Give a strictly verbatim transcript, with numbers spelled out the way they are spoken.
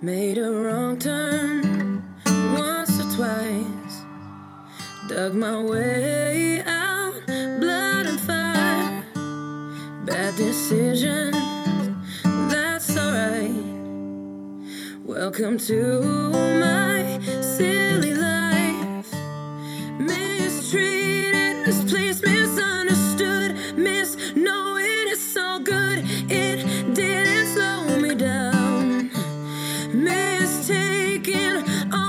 Made a wrong turn once or twice. Dug my way out, blood and fire. Bad decisions, that's alright. Welcome to my silly life. Mistreated, misplaced, misunderstood, misknowing it's all good. It didn't slow me down. Mistaken.